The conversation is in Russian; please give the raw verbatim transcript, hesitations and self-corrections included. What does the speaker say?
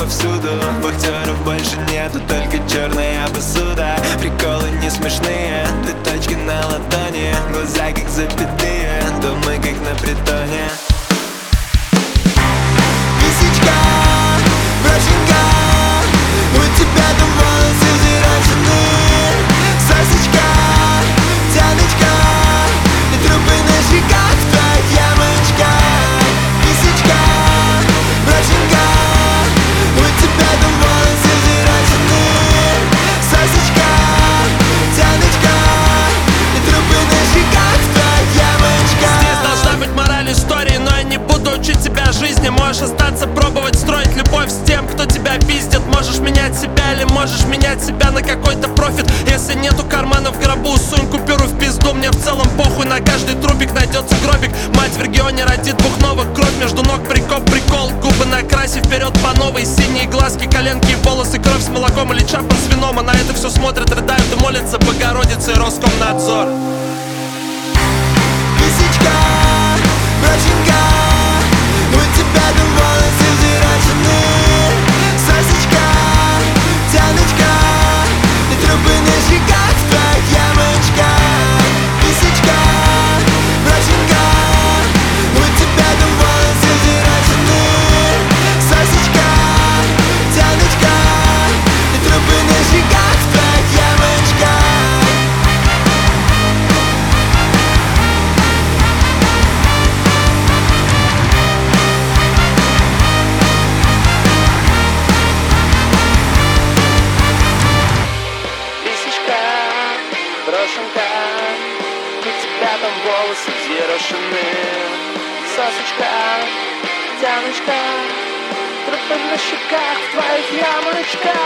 повсюду. Вахтеров больше нету, только черная посуда. Приколы не смешные, ты точки на ладони. Глаза как запятые, думай как на притоне. Лисичка, брошенька, у тебя там волосы взъерошены. Сосочка, тяночка, и трупы на щеках в твоих ямочках. Лисичка, брошенька, у тебя там волосы взъерошены. Сосочка, тяночка, и трупы на щеках в твоих ямочках. Здесь должна быть мораль истории, но я не буду учить тебя жизни. Можешь остаться, пробовать строить любовь с тем, кто тебя пиздит. Можешь менять себя или можешь менять себя на какой-то профит. Если нету кармана в гробу, сунь купюру в пизду. Мне в целом похуй, на каждый трубик найдется гробик. Мать в регионе родит двух новых. Кровь между ног, прикоп, прикол. Губы накраси вперед по новой. Синие глазки, коленки и волосы. Кровь с молоком или чапа с вином. А на это все смотрят, рыдают и молятся Богородице и Роскомнадзор. Лисичка, брошенька, у тебя там волосы взъерошены. Сосочка, тяночка, и трупы на щеках в твоих ямочках. Лисичка, брошенька, у тебя там волосы взъерошены. Сосочка, тяночка, и трупы на щеках в твоих ямочках. Лисичка, брошенка, у тебя там волосы взъерошены. Сосочка, тяночка, трупы на щеках в твоих ямочках.